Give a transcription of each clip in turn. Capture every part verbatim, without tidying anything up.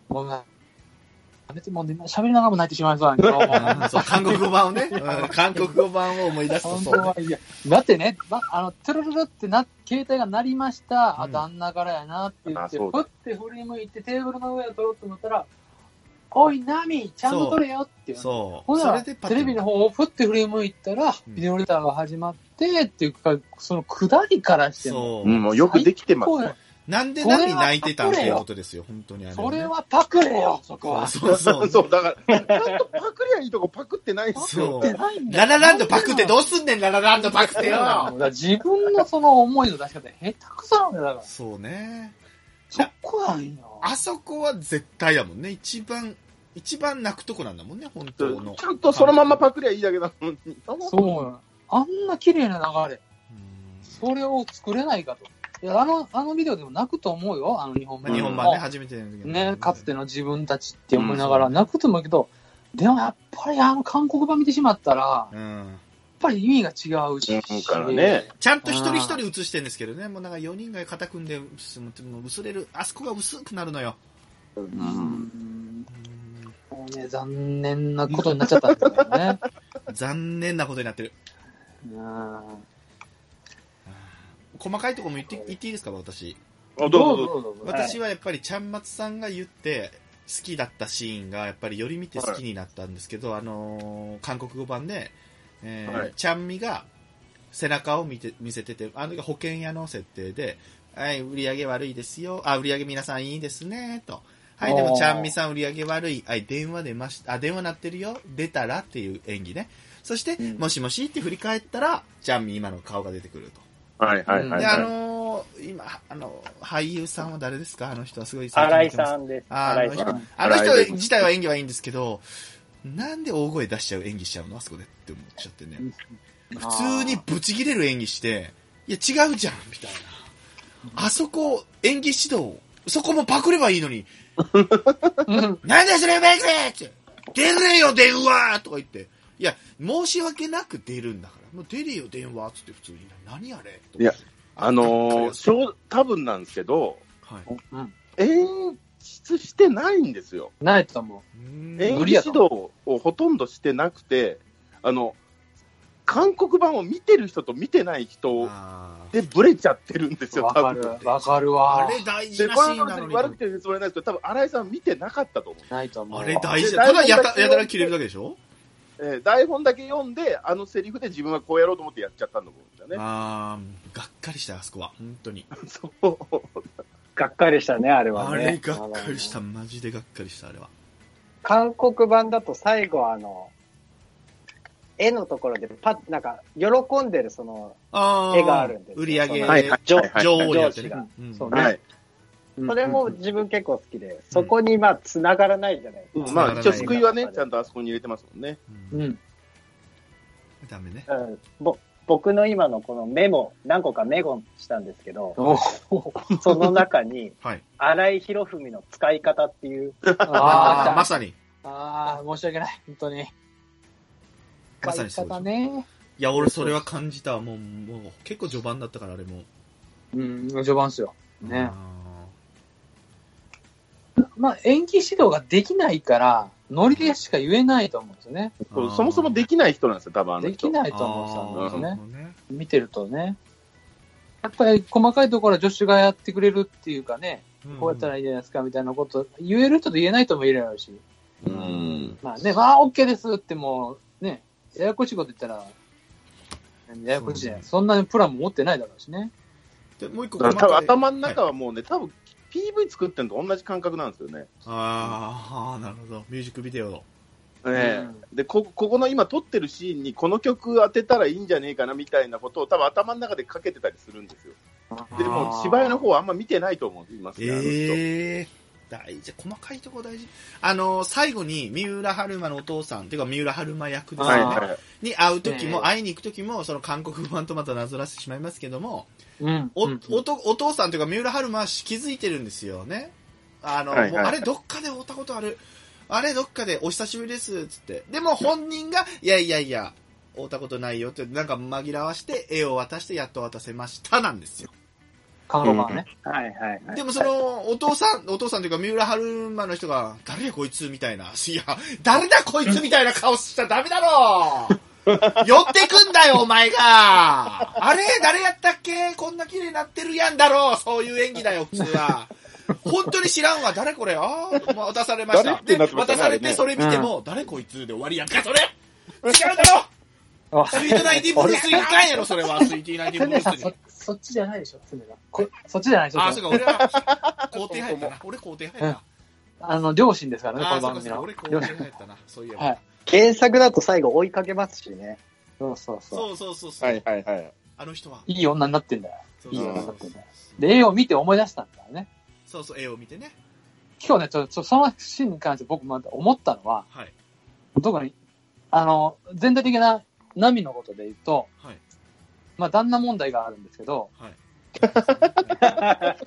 もう別にもう喋りながらも泣いてしまいそうなんだけど。 そう、韓国語版をね、うん、韓国語版を思い出すとそう、ね。 本当はいやだってね、ま、あの、トゥルルルってな、携帯が鳴りました。うん、あ、旦那からやなって言って、ふって振り向いてテーブルの上を取ろうと思ったら、おい、ナミ、ちゃんと取れよっていう。 そう。 ほんなら、テレビの方をふって振り向いたら、ビデオレターが始まって、っていうか、その下りからしても。 そう。もうよくできてます。 なんでナミ泣いてたっていうことですよ、本当にあれ、ね。 それはパクれよ、そこは。 そうそうそう。だから、ちゃんとパクりゃいいとこパクってないっすよ。 パクってないんだよ。ララランドパクってどうすんねん、ララランドパクってよ。 自分のその思いの出し方、下手くそなんだよ、だから。 そうね。 そこなんよ。 あそこは絶対だもんね。一番、一番泣くとこなんだもんね、本当の。 ちゃんとそのままパクりゃいいだけなのに。 そうあんな綺麗な流れ。それを作れないかと。いや、あの、あのビデオでも泣くと思うよ、あの日本版。 日本版ね、初めての時ね、かつての自分たちって思いながら泣くと思うけど、うん、でもやっぱりあの韓国版見てしまったら、うん、やっぱり意味が違うし。 うん、からね。 ちゃんと一人一人映してるんですけどね、もうなんかよにんが肩組んで、もう薄れる、あそこが薄くなるのよ。うん。うん、 もうね、残念なことになっちゃったんですよね。 残念なことになってる。 うん細かいところも言って、言っていいですか、私。 どうぞどうぞ。 私はやっぱりちゃんまつさんが言って好きだったシーンがやっぱりより見て好きになったんですけど、はい、あのー、韓国語版で、えーはい、ちゃんみが背中を見て見せてて、あの時保険屋の設定で、はい、売り上げ悪いですよ。あ、売り上げ皆さんいいですね、と。はい、でもちゃんみさん売り上げ悪い。はい、電話出ました。あ、電話鳴ってるよ。出たらっていう演技ね。そして、うん、もしもしって振り返ったら、ちゃんみ今の顔が出てくると。 はいはいはい、はい。 で、あのー、今、あの、俳優さんは誰ですか？あの人はすごい。 新井さんです。 あの人、あの人自体は演技はいいんですけど、なんで大声出しちゃう演技しちゃうのあそこでって思っちゃってね。普通にブチ切れる演技して、いや違うじゃんみたいな。あそこ、演技指導、そこもパクればいいのに、なんでそれメイクって出れよ電話とか言って、いや、申し訳なく出るんだから。もう出るよ電話っつって普通に何あれいやあのー、多分なんですけど、はい、演出してないんですよ。 ないと思う。演技指導をほとんどしてなくて、あの韓国版を見てる人と見てない人でブレちゃってるんですよ。 わかるわかるわ。 あれ大事なシーンなのに。 悪くて言うつもりないですけど、多分新井さん見てなかったと思う。 ないと思う。 あれ大事だ。ただやたやたら切れるだけでしょ。 えー、台本だけ読んで、あのセリフで自分はこうやろうと思ってやっちゃったんだと思うんだよね。 あー、がっかりした、あそこは。本当に。 そう。 がっかりしたね、あれはね。 あれがっかりした、マジでがっかりした、あれは。 韓国版だと最後、あの、絵のところでパッ、なんか、喜んでるその、絵があるんですよ。 売り上げ、 はいはい、 女王上司が。 うん、 そうね。はい、それも自分結構好きで、そこにまあ繋がらないじゃないですか。 うん、まあ一応救いはね、ちゃんとあそこに入れてますもんね。 うん。うん、ダメね。 うん。ぼ僕の今のこのメモ、何個かメモしたんですけど、その中に、はい、荒井博文の使い方っていう。 ああ、まさに。 ああ、申し訳ない、本当に。 まさにそうですね。 いや、俺それは感じた。もう、もう、結構序盤だったから、あれも。 うん、序盤っすよ。ね。まあ、演技指導ができないから、ノリでしか言えないと思うんですよね。 そもそもできない人なんですよ、多分あの人。できないと思うんですよね。見てるとね。やっぱり細かいところは助手がやってくれるっていうかね、うん、こうやったらいいじゃないですかみたいなこと言える人と言えない人もいるやろうし。 うん。 まあね、まあ OK ですってもう、ね、ややこしいこと言ったら、ややこしいじゃない。そんなプランも持ってないだろうしね。 でもう一個多分頭の中はもうね、はい、多分 ピーブイ 作ってるのと同じ感覚なんですよね。 ああ、なるほど。ミュージックビデオの。 ね、うん、でこ、ここの今撮ってるシーンにこの曲当てたらいいんじゃねえかなみたいなことを多分頭の中でかけてたりするんですよ。でも芝居の方はあんま見てないと思いますね。 えー大事、細かいところ大事。あの、最後に、三浦春馬のお父さん、っていうか三浦春馬役ですよね。はいはい、に会うときも、会いに行くときも、その韓国版とまたなぞらせてしまいますけども、うん、お、うん、お, お父さんというか三浦春馬は気づいてるんですよね。あの、はいはい、もうあれどっかで会ったことある。あれどっかでお久しぶりです、つって。でも本人が、いやいやいや、会ったことないよって、なんか紛らわして、絵を渡してやっと渡せました、なんですよ。 韓国版はね、 うん。はいはいはい。 でもその、お父さん、お父さんというか、三浦春馬の人が、誰やこいつみたいな。いや、誰だこいつみたいな顔しちゃダメだろ寄ってくんだよ、お前があれ誰やったっけこんな綺麗になってるやんだろうそういう演技だよ、普通は。本当に知らんわ、誰これああ、渡されました。で、渡されて、それ見ても、誰こいつで終わりやんか、それ違うだろスイートナインティーブルースに行かんやろ、それは。スイーティーナインティーブルースに。 そっちじゃないでしょ、そっちじゃないでしょ。 あ、そうか、俺は、肯定派やったな。俺肯定派やった。 あの、両親ですからね、この番組の。 俺肯定派やったな、そういえば。 はい。原作だと最後追いかけますしね。 そうそうそう。そうそうそう。 はいはいはい。 あの人は。 いい女になってんだよ。いい女になってんだよ。で、絵を見て思い出したんだよね。 そうそう、絵を見てね。 今日ね、ちょっと、そのシーンに関して僕また思ったのは、はい。特に、あの、全体的なナミのことで言うと、はい。まあ、旦那問題があるんですけど、はい。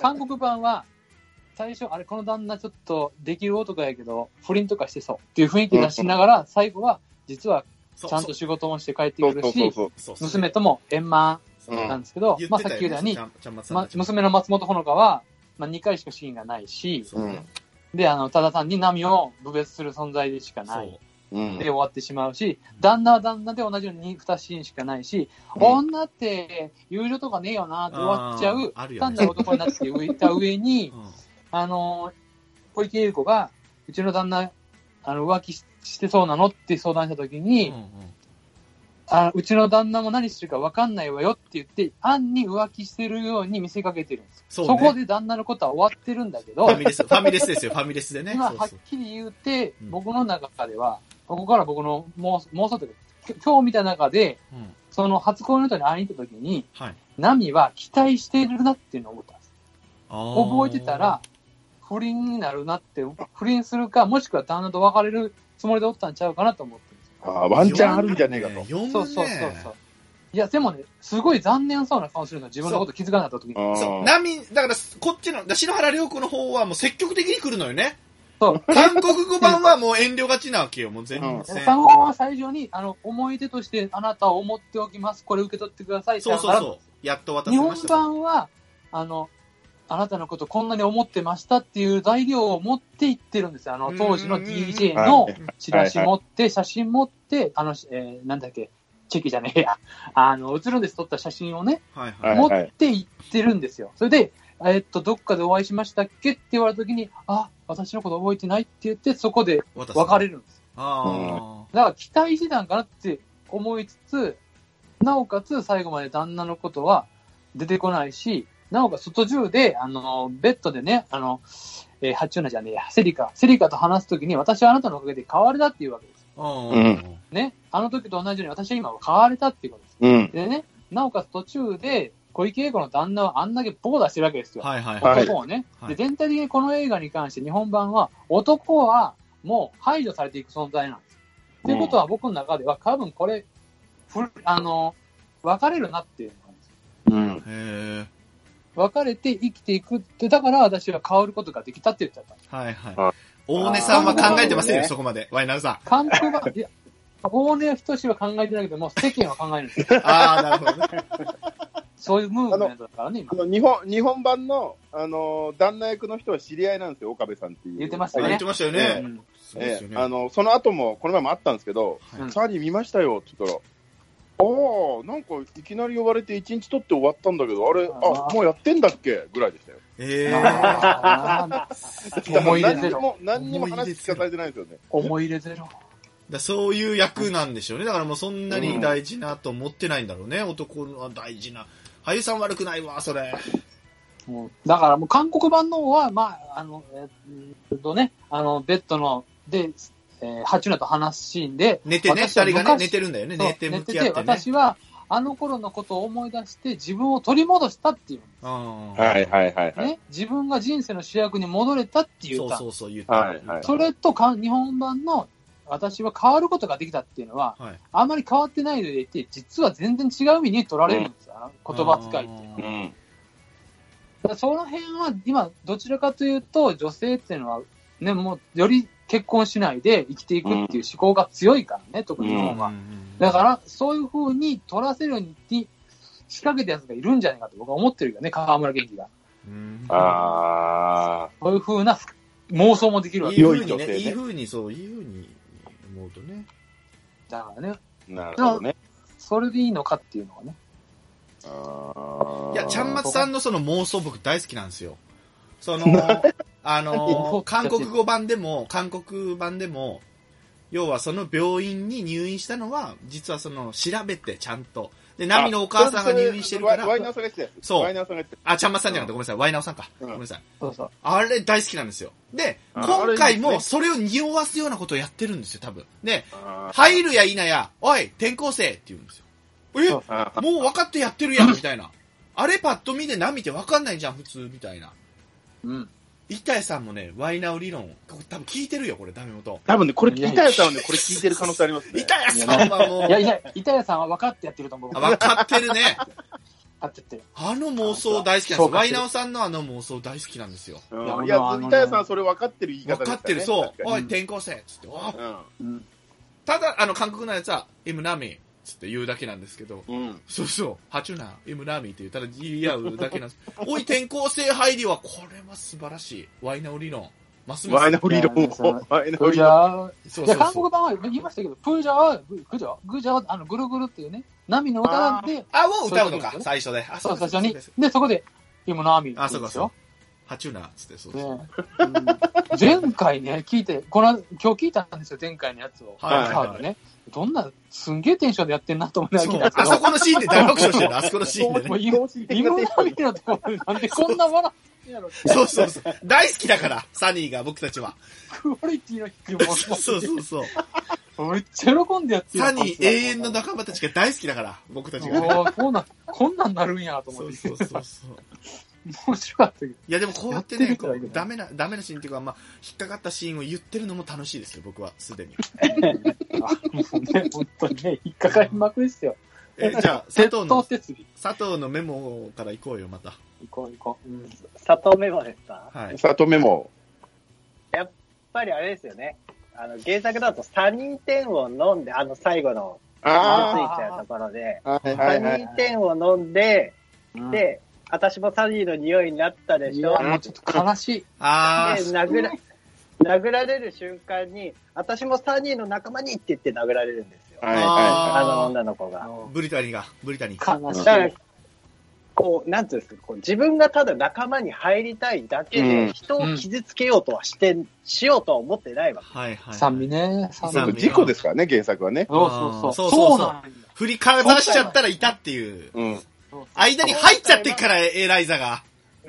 韓国版は、最初、あれ、この旦那ちょっとできる男やけど、不倫とかしてそうっていう雰囲気出しながら、最後は、実は、ちゃんと仕事もして帰ってくるし、娘とも円満なんですけど、まあさっき言ったように、ま、娘の松本穂香は、まあにかいしかシーンがないし、で、あの、多田さんに波を侮蔑する存在でしかない。で終わってしまうし、旦那は旦那で同じようににシーンしかないし、女って友情とかねえよなって終わっちゃう、単なる男になって浮いた上に、あの、小池百合子が、うちの旦那、あの、浮気してそうなのって相談したときに、うんうん、あ、うちの旦那も何してるか分かんないわよって言って、暗に浮気してるように見せかけてるんです。そ,、ね、そこで旦那のことは終わってるんだけど、 ファミレス、ファミレスですよ、ファミレスでね。 今、はっきり言うて、うん、僕の中では、ここから僕の妄想というか、今日見た中で、うん、その初恋の人に会いに行ったときに、はい、ナミは期待してるなっていうのを思ったんです。覚えてたら、不倫になるなって、不倫するか、もしくは旦那と別れるつもりでおったんちゃうかなと思ってるんですよ。 ああ、ワンチャンあるんじゃねえかと。 そうそうそうそう。いや、でもね、すごい残念そうな顔するの、自分のこと気づかなかった時に。 そう。波、だから、こっちの、篠原涼子の方はもう積極的に来るのよね。そう。韓国語版はもう遠慮がちなわけよ、もう全然。 韓国語は最初に、あの、思い出としてあなたを思っておきます。これ受け取ってください。 そうそうそう。やっと渡せました。 日本版は、あの、あなたのことこんなに思ってましたっていう材料を持っていってるんですよ。あの、当時の ディージェー のチラシ持って、写真持って、あの、えー、なんだっけ、チェキじゃねえや。あの、写るんです撮った写真をね、はいはい、持っていってるんですよ。それで、えー、っと、どっかでお会いしましたっけって言われた時に、あ、私のこと覚えてないって言って、そこで別れるんです。あだから期待してたんかなって思いつつ、なおかつ最後まで旦那のことは出てこないし、なおかつ途中で、あの、ベッドでね、あの、えー、八中奈じゃねえや、セリカ、セリカと話すときに、私はあなたのおかげで変われたっていうわけです。うん。ね、あの時と同じように私は今変われたっていうことです。うん。でね、なおかつ途中で、小池栄子の旦那はあんだけボコ出してるわけですよ。はいはいはい。男をね。はい、で、全体的にこの映画に関して日本版は、男はもう排除されていく存在なんです。と、うん、いうことは僕の中では、多分これ、ふあの、別れるなっていうのなんです。うん。へー。別れて生きていくって、だから私は変わることができたって言っちゃった。 はいはい。大根さんは考えてませんよ、そこまで。ワイナルさん。 韓国版、いや、大根仁志は考えてないけども、世間は考えるんですよ。 ああ、なるほどね。 そういうムーブメントだからね、今。 あの日本、日本版の、あの、旦那役の人は知り合いなんですよ、岡部さんっていう。 言ってましたね。 言ってましたよね。うんええ、あの、その後も、この前もあったんですけど、はい、チャーリー見ましたよって言ったら、ああ、なんかいきなり呼ばれて一日取って終わったんだけど、あれ、あ、もうやってんだっけぐらいでしたよ。ええー。思い入れゼロ。何にも話聞かされてないですよね。 思い入れゼロ。 だそういう役なんでしょうね。だからもうそんなに大事なと思ってないんだろうね。うん、男は大事な。俳優さん悪くないわ、それ。 もうだからもう韓国版の方は、まあ、あの、えー、っとね、あの、ベッドの、で、えー、八奈と話すシーンで。 寝てね、二人がね、寝てるんだよね。寝て向き合ってね。 私は、あの頃のことを思い出して自分を取り戻したっていうんです。 はいはいはい、はい。 ね、自分が人生の主役に戻れたっていうか。 そうそうそう言った。 はいはい。 それとか、日本版の私は変わることができたっていうのは、はい、あまり変わってないのでいて、実は全然違う意味に取られるんですよ。うん、言葉遣いっていうのは。うんだその辺は今どちらかというと女性っていうのはねもうより結婚しないで生きていくっていう思考が強いからね、うん、特に日本は、うん、だからそういう風に取らせるに仕掛けたやつがいるんじゃないかと僕は思ってるけどね、河村元気が。 うん、ああ。 そういう風な妄想もできるわけです。いい風にね、いい風に、そう、いい風に思うとね。 だからね。 なるほどね。 それでいいのかっていうのはね。 あいや、ちゃんまつさんのその妄想僕大好きなんですよ。その、あの、韓国語版でも、韓国版でも、要はその病院に入院したのは、実はその、調べてちゃんと。で、ナミのお母さんが入院してるから。 ワイナオさんが言ってた。 そう。 ワイナオさんが言ってた。あ、ちゃんまつさんじゃなくてごめんなさい。ワイナオさんか。 うん、 ごめんなさい。 そうそう。 あれ大好きなんですよ。で、今回もそれを匂わすようなことをやってるんですよ、多分。で、入るや否や、おい、転校生って言うんですよ。えもう分かってやってるやん、みたいな。あれパッと見でナミって分かんないじゃん、普通、みたいな。 うん。 板谷さんもね、ワイナオ理論、多分聞いてるよ、これ、ダメ元。 多分ね、これ、板谷さんはね、これ聞いてる可能性ありますね。 板谷さんはもう。 いやいや、板谷さんは分かってやってると思う。 分かってるね。 分かってってる。 あの妄想大好きなんですよ。ワイナオさんのあの妄想大好きなんですよ。 うん、いや、板谷さんはそれ分かってる言い方ですね。 分かってる、そう。おい、転校生つって。うん。ただ、あの、韓国のやつは、イムナミ。つって言うだけなんですけど、 うん、 そうそう、ハチュナ、イムナミって言ったら言い合うだけなんです。おい、転校生入りは、これは素晴らしい。ワイナオ理論。ますます。 ワイナオ理論。 ワイナオ理論。そうそうそう。いや、韓国版は言いましたけど、プージャーは、グジャーグジャーあの、ぐるぐるっていうね、ナミの歌なんで。 あ、を歌うのか、最初で。 あ、そう、最初に。で、そこで、イムナミ。 あ、そうか、そう。ハチュナつってそうです、ねうん。前回ね、聞いて、この、今日聞いたんですよ、前回のやつを。 はいはいはい、 ね。どんな、すんげえテンションでやってんなと思いながら。 あそこのシーンで大爆笑してるあそこのシーンでね。 もう、今ナミのところでなんでこんな笑ってんやろ。 そうそうそう。大好きだから、サニーが、僕たちは。 クオリティの低いもの。 そうそうそう。 めっちゃ喜んでやってる。 サニー永遠の仲間たちが大好きだから、僕たちが。 こんな、こんなんなるんやと思って。 そうそうそうそう。 面白かったけど。いやでもこうやってね、こうダメな、ダメなシーンっていうか、まあ、引っかかったシーンを言ってるのも楽しいですよ、僕は、すでに。 あ、もうね、本当にね、引っかかりまくりですよ。 え、じゃあ、佐藤の、 佐藤のメモから行こうよ、また。 行こう行こう。うん、 佐藤メモですか？ はい。 佐藤メモ。 やっぱりあれですよね。あの、原作だとサニーテンを飲んで、あの最後の、傷ついちゃうところで、サニーテンを飲んで、で、私もサニーの匂いになったでしょ。 もうちょっと悲しい。 あで、殴ら、殴られる瞬間に、私もサニーの仲間にって言って殴られるんですよ。 はいはい。 あの女の子が。 ブリタニが、ブリタニ。 悲しい。 だから、こう、なんていうんですか、こう自分がただ仲間に入りたいだけで、人を傷つけようとはして、うん、しようとは思ってないわけ。 はいはい。 賛美ね。 賛美。事故ですからね、原作はね。 そうそうそう。 そうなん振りかざしちゃったらいたっていう。 うん。 間に入っちゃってっから、エライザが。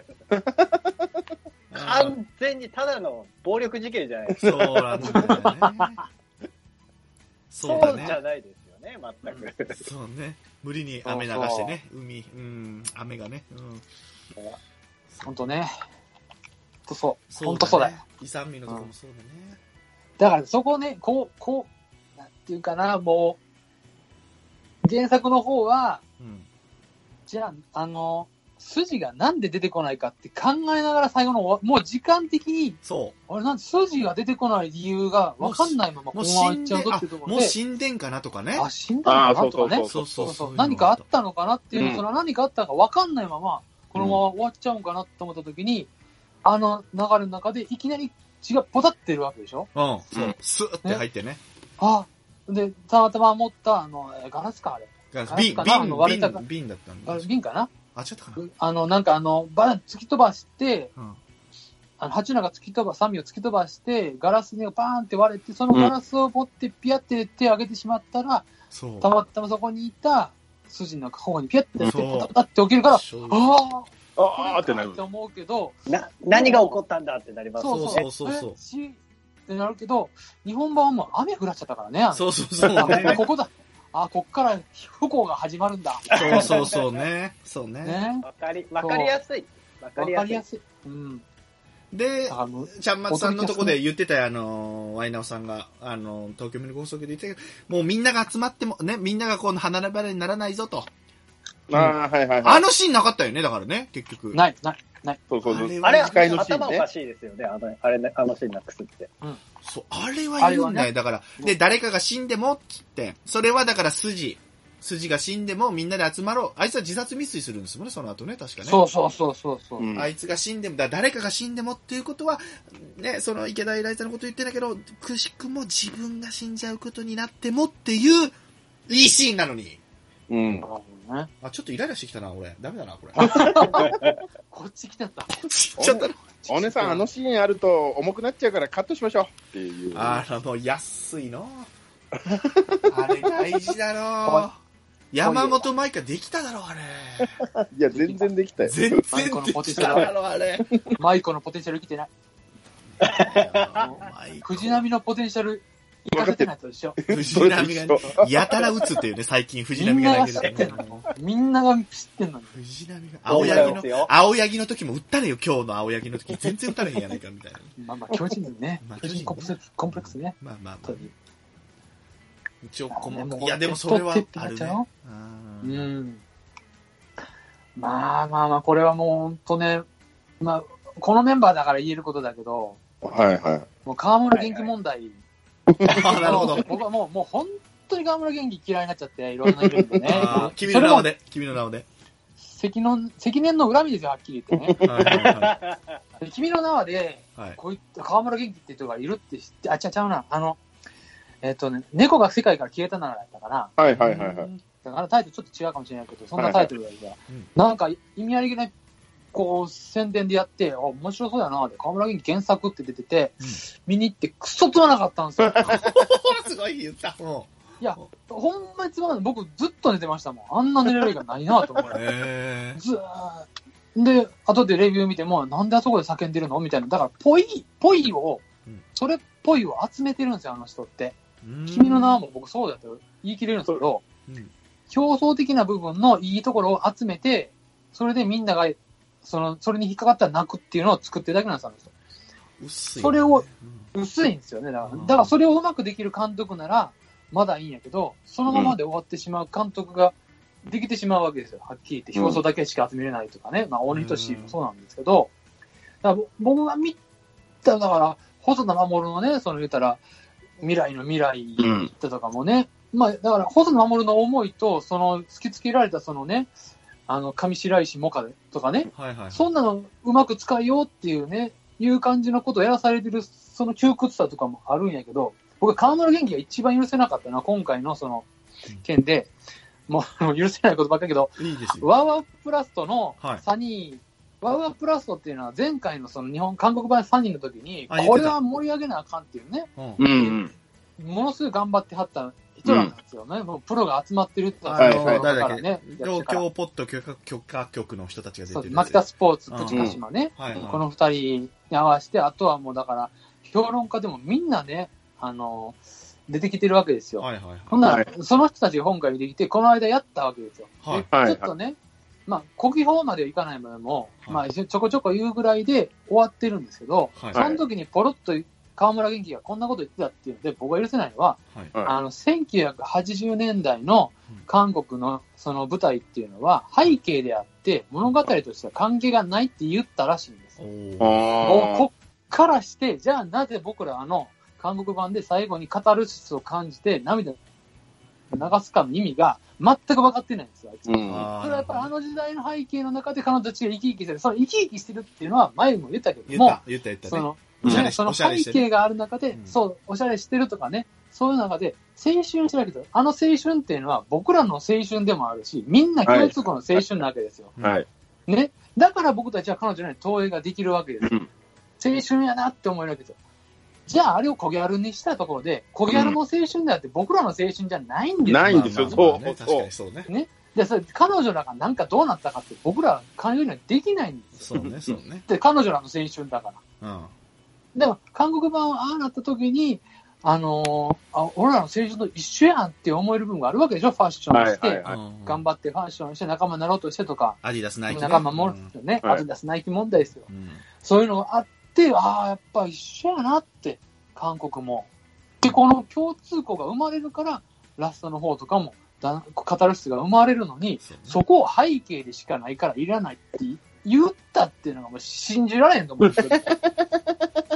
完全にただの暴力事件じゃないですか。そうなんだよね。 そうだね。そうじゃないですよね、全く。 そうね。無理に雨流してね、海、うん、雨がね。うん。 ほんとね。ほんとそう。 ほんとそうだよ。 イサンミのとこもそうだね。 だからそこね、こう、こう、なんていうかな、もう、原作の方は、うん、じゃあ、あの、筋がなんで出てこないかって考えながら最後の、もう時間的に、 そう。 あれなんで筋が出てこない理由が分かんないままこのままいっちゃうとっていうところで。 もう死んでんかなとかね。 あ、死んでんかなとかね。 そうそうそう。 何かあったのかなっていうの、うん、その何かあったのか分かんないまま、このまま終わっちゃうんかなって思った時に、うん、あの流れの中でいきなり血がポタってるわけでしょ？ うん、そう。スーって入ってね。 あ、で、たまたま持った、あの、ガラスかあれ。 ガラス、瓶、瓶、瓶だったんだ。 瓶かな？ あ、ちょっとかな。 あの、なんかあの、バン突き飛ばして、うん、あの、ハチュナが突き飛ば、サミを突き飛ばして、ガラスにバーンって割れて、そのガラスを持ってピヤって手を上げてしまったら、うん、たまたまそこにいた筋の方にピヤってやって、ポタポタって起きるから、ああああってなる。 って思うけど、 な、何が起こったんだってなります。 そうそうそうそう。ってなるけど、日本版はもう雨降らっちゃったからね。 そうそうそう、 ね。ここだ。あ、こっから不幸が始まるんだ。 そうそうそうね。そうね。 ね。 わかり、わかりやすい。 わかりやすい。やすいうん。 で、ちゃんまつさんのとこで言ってたよ、あの、ワイナオさんが、あの、東京ミル放送局で言ってたけど、もうみんなが集まっても、ね、みんながこの離れ離れにならないぞと。 ああ、はいはいはい。 あのシーンなかったよね、だからね、結局。 ない、ない、ない。 そうそうそう。 あれ、頭おかしいですよね、あの、あれ、あのシーンなくすって。 うん。そう、あれはいるんだよ。だから、で、誰かが死んでも、つって、それはだから筋、 筋が死んでもみんなで集まろう。あいつは自殺未遂するんですもんね、その後ね、確かね。 そうそうそうそうそう、うん。 あいつが死んでも、だ誰かが死んでもっていうことは、ね、その池田エライザのこと言ってんだけど、くしくも自分が死んじゃうことになってもっていう、いいシーンなのに。 うん。 あ、ちょっとイライラしてきたな、俺。ダメだな、これ。 こっち来てた。こっちちょっと。 お姉さん、あのシーンあると重くなっちゃうからカットしましょうっていう。 あら、もう安いの。あれ大事だろ。山本舞香できただろ、あれ。 いや、全然できたよ。 全然できただろ、あれ。 マイコのポテンシャル生きてない。藤波のポテンシャル生かせてないと一緒。 藤波が、ね、やたら打つっていうね、最近藤波が投げる。 みんなが知ってんのに。 藤波が、青柳の、青柳の時も打ったれよ、今日の青柳の時。全然打たれへんやないか、みたいな。 まあまあ、巨人ね。巨人コンプレックスね。 まあまあまあ。一応、この、いや、でもそれはあるね。 うん。まあまあまあ、これはもう本当ね、まあ、このメンバーだから言えることだけど、 はいはい。 もう河村元気問題。 あ、なるほど。 僕はもう、もう本当に河村元気嫌いになっちゃって、いろんな意味でね。 君の名をで、君の名をで。 積年、積年の恨みですよ、はっきり言ってね。はいはいはい、君の名はで、はい、こういった河村元気って人がいるって知って、あ、ちゃちゃうな、あの、えっ、ー、とね、猫が世界から消えたならやったかな。 はいはいはいはい。 だからタイトルちょっと違うかもしれないけど、そんなタイトルがいいから、はいはい、なんか意味ありげな、こう、宣伝でやって、あ、面白そうやな、で、河村元気原作って出てて、うん、見に行ってクソつまなかったんですよ。 すごい言った。 いや、ほんまにつまらない。僕ずっと寝てましたもん。あんな寝れる映画ないなと思って。ずーっと。で、後でレビュー見ても、なんであそこで叫んでるのみたいな。だから、ぽい、ぽいを、うん、それっぽいを集めてるんですよ、あの人って。君の名はも僕そうだと言い切れるんですけど、うん、表層的な部分のいいところを集めて、それでみんなが、その、それに引っかかったら泣くっていうのを作ってるだけなんですよ、あの人。 薄い、ね。 それを、うん、薄いんですよね。だから、だからそれをうまくできる監督なら、まだいいんやけど、そのままで終わってしまう監督ができてしまうわけですよ。はっきり言って、表層だけしか集めれないとかね。うん、まあ、大仁志もそうなんですけど、だから僕が見た、だから、細田守のね、その言ったら、未来の未来ってとかもね、うん、まあ、だから、細田守の思いと、その、突きつけられたそのね、あの、上白石萌歌とかね、 はいはいはい、 そんなのうまく使いようっていうね、いう感じのことをやらされてる、その窮屈さとかもあるんやけど、僕は河村元気が一番許せなかったのは、今回のその件で、うん、もう許せないことばっかりだけど、 いいですよ。 ワウワウプラストのサニー、はい、ワウワウプラストっていうのは前回のその日本、韓国版サニーの時に、これは盛り上げなあかんっていうね、 うんうん、ものすごい頑張ってはった人なんですよね。うん、もうプロが集まってるってはいはい、誰だっけね。東京ポッド許可許可局の人たちが出てる。 マキタスポーツ、プチカシマね、うんはいはい。この二人に合わせて、あとはもうだから、評論家でもみんなね、あの、出てきてるわけですよ。 はいはいはい。 ほんなら、その人たちが今回出てきて、この間やったわけですよ。 はい。 ちょっとね、まあ、国技法まではいかないまでも、はい、まあ、ちょこちょこ言うぐらいで終わってるんですけど、はい、その時にポロッと河村元気がこんなこと言ってたっていうので、僕が許せないのは、はい、あの、せんきゅうひゃくはちじゅうねんだいの韓国のその舞台っていうのは、背景であって、物語としては関係がないって言ったらしいんですよ。もうこっからして、じゃあなぜ僕らあの、韓国版で最後にカタルシスを感じて涙を流すかの意味が全く分かってないんですよ、あいつ。うん、それはやっぱりあの時代の背景の中で彼女たちが生き生きしてる。その生き生きしてるっていうのは前も言ったけども、 言った言った言った、ね。 その、ね、その背景がある中で、うん、そう、おしゃれしてるとかね、そういう中で青春してるわけですよ。あの青春っていうのは僕らの青春でもあるし、みんな共通項の青春なわけですよ。 はい。 ね。だから僕たちは彼女に投影ができるわけです。うん、青春やなって思えるわけですよ。じゃあ、あれを小ギャルにしたところで、小ギャルの青春であって、僕らの青春じゃないんですよ。 ないんですよ、そう。 確かにそうね。 ね。で、それ、彼女らがなんかどうなったかって、僕ら彼女にはできないんですよ。そうね、そうね。 で、彼女らの青春だから。うん。でも、韓国版はああなった時に、あのー、あ、俺らの青春と一緒やんって思える部分があるわけでしょ、ファッションして、はいはいはい、頑張ってファッションして仲間になろうとしてとか。 アディダスナイキ、ね。 仲間もるね、うん、アディダスナイキ問題ですよ。うん、そういうのがあって、ああ、やっぱ一緒やなって。韓国も。で、この共通項が生まれるから、ラストの方とかも、だカタルシスが生まれるのに、そ, ね、そこを背景でしかないからいらないって言ったっていうのがもう信じられへんと思うんですけど。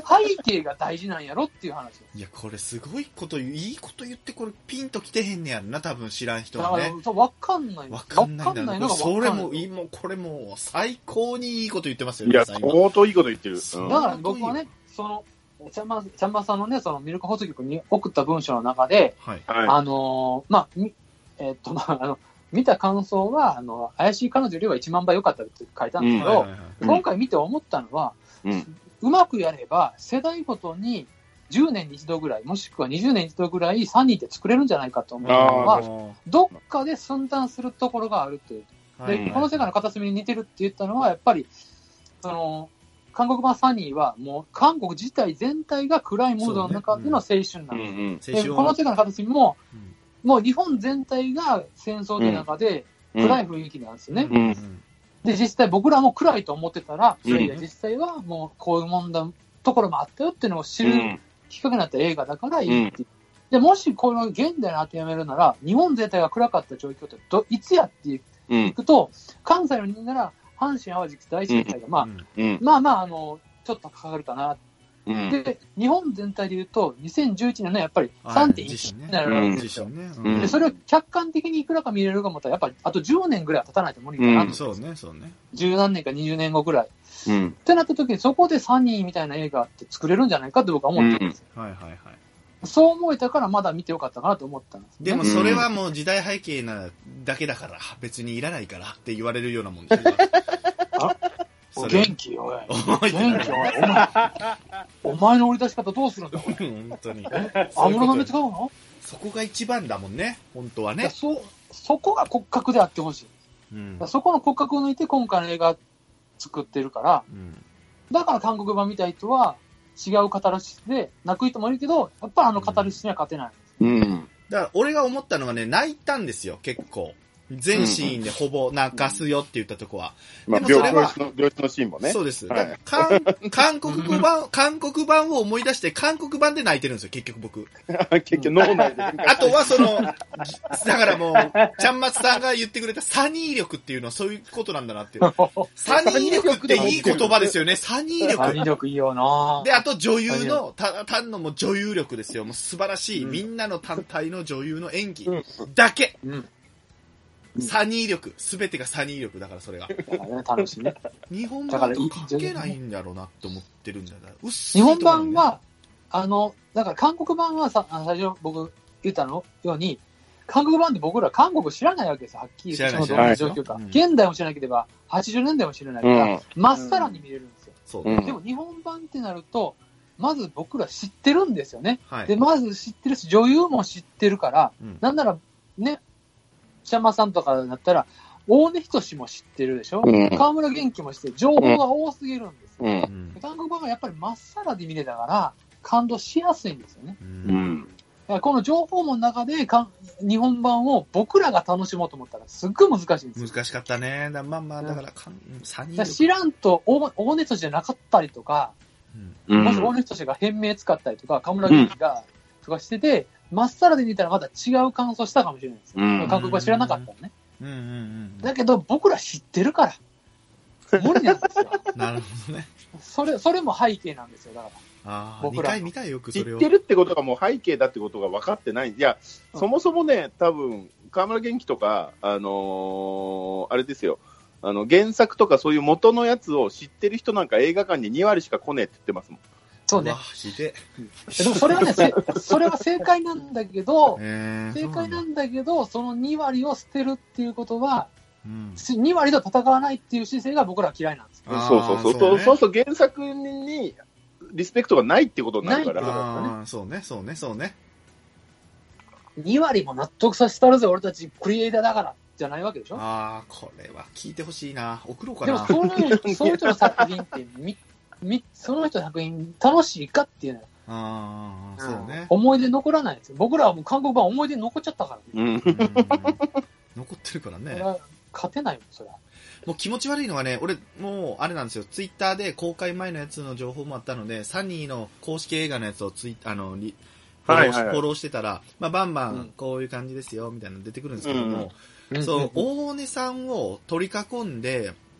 背景が大事なんやろっていう話。 いや、これすごいこと言う、いいこと言ってこれピンと来てへんねやんな、多分知らん人はね。 だから、わかんない。 わかんないんだなのがそれもいい、もうこれもう最高にいいこと言ってますよね。いや、相当いいこと言ってる。 うん、だから僕はね、その、ちゃんま、ちゃんまさんのね、そのミルク放送局に送った文章の中で、はい、あのー、まあ、えー、っと、まあ、あの、見た感想は、あの、怪しい彼女よりはいちまんばい良かったって書いたんですけど、今回見て思ったのは、うん、うまくやれば、世代ごとにじゅうねんに一度ぐらい、もしくはにじゅうねんに一度ぐらいサニーって作れるんじゃないかと思うのは、どっかで寸断するところがあるという。で、はい、この世界の片隅に似てるって言ったのは、やっぱり、その、韓国版サニーは、もう、韓国自体全体が暗いムードの中での青春なんです。ねうんでこの世界の片隅も、うんもう日本全体が戦争の中で暗い雰囲気なんですよね。うんうん、で、実際僕らも暗いと思ってたら、いやいや実際はもうこういうもんだところもあったよっていうのを知るきっかけになった映画だからいいって。で、もしこの現代に当てはめるなら、日本全体が暗かった状況ってどいつやっていくと、関西の人なら阪神淡路大震災が、まあ、まあまあ、あの、ちょっとかかるかな。うん、で、日本全体で言うと、にせんじゅういちねんのやっぱり さんてんいち になるわけですよ。で、それを客観的にいくらか見れるかもったら、やっぱりあとじゅうねんぐらいは経たないと無理かなと、うん。そうね、そうね。十何年かにじゅうねんごぐらい。うん、ってなった時に、そこでサニーみたいな映画って作れるんじゃないかって僕は思ってるんですよ。うん、はいはいはい。そう思えたからまだ見てよかったかなと思ったんです、ね。 でもそれはもう時代背景なだけだから、別にいらないからって言われるようなもんですよ。 あ元気よ、おい。元気よ、おい。お前、お前の売り出し方どうするんだよ、 本当に。 安室奈美使うのそこが一番だもんね、本当はね。 そ、そこが骨格であってほしい。うん、そこの骨格を抜いて今回の映画作ってるから、うん、だから韓国版見たい人は違うカタルシスで泣く人もいるけど、やっぱあのカタルシスには勝てない。 うん。だから俺が思ったのはね、泣いたんですよ、結構。全シーンでほぼ泣かすよって言ったとこは。 まあ、でもそれは、病室のシーンもね。 そうです。はい、韓, 韓国語版、韓国版を思い出して、韓国版で泣いてるんですよ、結局僕。 結局脳内で。 あとはその、だからもう、ちゃんまつさんが言ってくれたサニー力っていうのはそういうことなんだなっていう。サニー力っていい言葉ですよね、サニー力。 サニー力いいよなで、あと女優の、た単のもう女優力ですよ。もう素晴らしい、うん、みんなの単体の女優の演技だけ。うんうんサニー力。すべてがサニー力だから、それが。 楽しいね。 日本版と関係ないんだろうなって思ってるんだよ、ね。 日本版は、あの、だから韓国版はさ、最初僕言ったのように、韓国版って僕ら韓国知らないわけですよ、はっきり言って。そのどんな状況か。現代も知らなければ、はちじゅうねんだいも知らないから、ま、うん、っさらに見れるんですよ。そう、うん。でも日本版ってなると、まず僕ら知ってるんですよね。はい、で、まず知ってるし、女優も知ってるから、うん、なんなら、ね、ちゃんまさんとかだったら、大根仁も知ってるでしょ、うん、河村元気も知ってる。情報が多すぎるんですよ。うん、韓国版はやっぱりまっさらで見れたから、感動しやすいんですよね。うん、だからこの情報網の中でか日本版を僕らが楽しもうと思ったら、すっごい難しいんですよ。 難しかったね。だまあまあ、だからか、さんにん。 知らんと大根仁じゃなかったりとか、うん、もし大根仁が変名使ったりとか、河村元気が、とかしてて、まっさらで見たらまた違う感想したかもしれないですよ。うん、韓国は知らなかったのね。うんうんうん、だけど僕ら知ってるから、無理なんですよ。 なるほどね。 それ、それも背景なんですよ、だから。 ああ、僕ら。見たいよくそれを。 知ってるってことがもう背景だってことが分かってない。いや、うん、そもそもね、多分、河村元気とか、あのー、あれですよ。あの、原作とかそういう元のやつを知ってる人なんか映画館ににわりしか来ねえって言ってますもん。 そうね。 ででもそれはね、それは正解なんだけど、正解なんだけど、そのにわりを捨てるっていうことは、うん、にわりと戦わないっていう姿勢が僕らは嫌いなんです。 そうそうそう。そう、ね、そうすると原作にリスペクトがないってことになるから。 あそうね、そうね、そうね。 にわりも納得させたらぜ、俺たちクリエイターだからじゃないわけでしょ。 ああ、これは聞いてほしいな。送ろうかな。 でもそういう、そういう人の作品ってみみその人の作品楽しいかっていうのは、 ああ、そうね。 思い出残らないですよ。僕らはもう韓国版思い出残っちゃったからね。うん、 残ってるからね。 勝てないもん、それは。 もう気持ち悪いのはね、俺、もう、あれなんですよ。ツイッターで公開前のやつの情報もあったので、サニーの公式映画のやつをツイあの、リフォロー、はいはいはい、フォローしてたら、まあ、バンバン、こういう感じですよ、みたいなの出てくるんですけども、うん、そう、大根さんを取り囲んで、